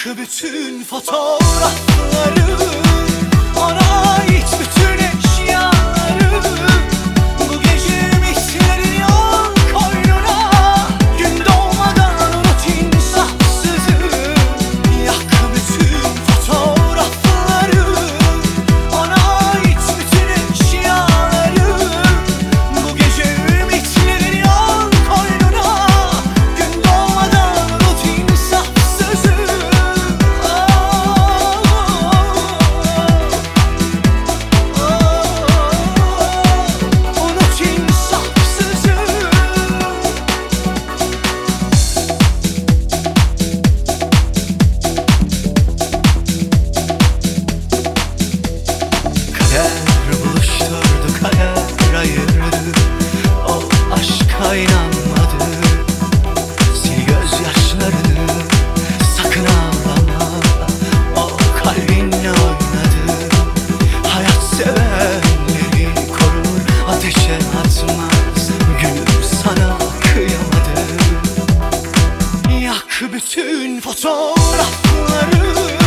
Yak bütün fotoğrafları, ona ait bütün eşyaları. Bu gece ümitlerin yol koynuna, gün doğmadan unut insafsızı. Yak bütün fotoğrafları, ona ait bütün eşyaları. Bu gece ümitlerin yol koynuna, gün doğmadan unut insafsızı. Unut insafsızı. Kader buluşturdu, kader ayırdı. O aşka inanmadı. Sil gözyaşlarını, sakın ağlama. O kalbinle oynadı. Hayat sevenleri korur, ateşe atmaz. Gül sana kıyamadı. Yak bütün fotoğrafları,